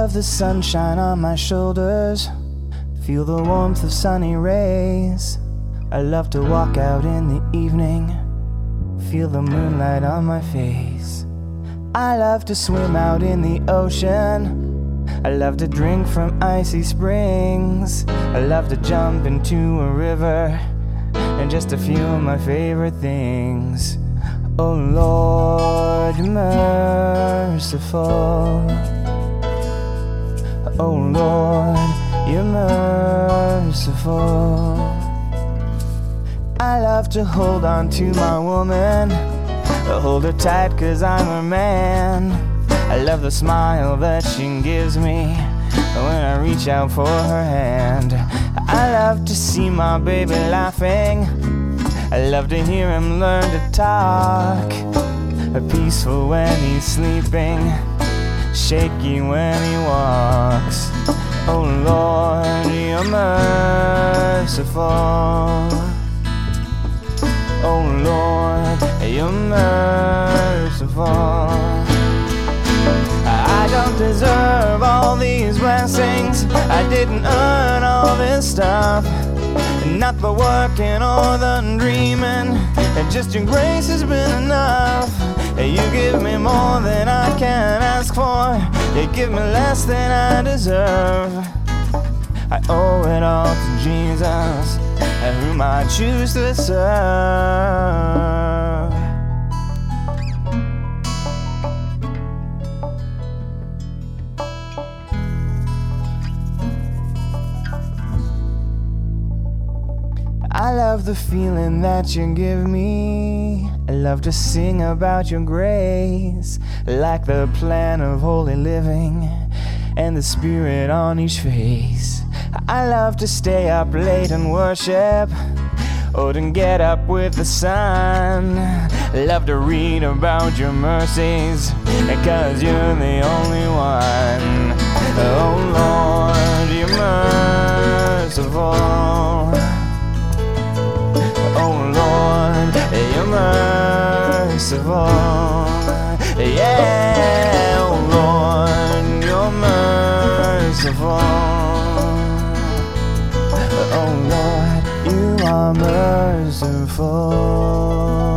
love the sunshine on my shoulders, feel the warmth of sunny rays. I love to walk out in the evening, feel the moonlight on my face. I love to swim out in the ocean, I love to drink from icy springs. I love to jump into a river, and just a few of my favorite things. Oh Lord, you're merciful. Oh Lord, you're merciful. I love to hold on to my woman, hold her tight 'cause I'm her man. I love the smile that she gives me when I reach out for her hand. I love to see my baby laughing, I love to hear him learn to talk. Peaceful when he's sleeping, shaky when he walks. Oh Lord, you're merciful. Oh Lord, you're merciful. I don't deserve all these blessings, I didn't earn all this stuff. Not the working or the dreaming, just your grace has been enough. You give me more than I can ask for, you give me less than I deserve. I owe it all to Jesus, whom I choose to serve. I love the feeling that you give me, I love to sing about your grace, like the plan of holy living and the spirit on each face. I love to stay up late and worship, or to get up with the sun. Love to read about your mercies, 'cause you're the only one. Oh Lord, you're merciful. Oh Lord, you're merciful. Yeah, oh Lord, you're merciful. Oh Lord, you are merciful.